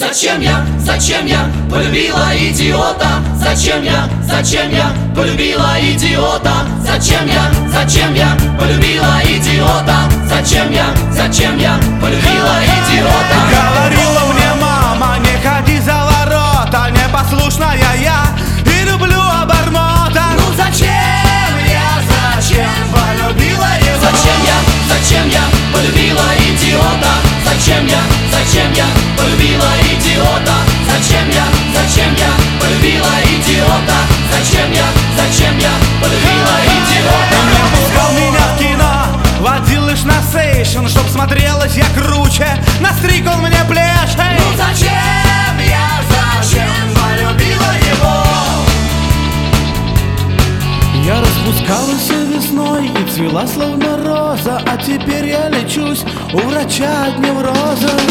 зачем я полюбила идиота? Зачем я полюбила идиота? Зачем я полюбила идиота? Зачем я полюбила идиота? Говорила мне мама, не ходи за ворота, непослушная я и люблю обормота. Ну зачем полюбила его? Зачем я полюбила идиота? Зачем я полюбила идиота? Зачем я полюбила идиота? Зачем я полюбила идиота? Он не пускал меня в кино, водил лишь на сейшн, чтоб смотрелась я круче, настриг он мне плечи. Ну зачем полюбила его? Я распускалась весной и цвела словно роза, а теперь я лечусь у врача от невроза.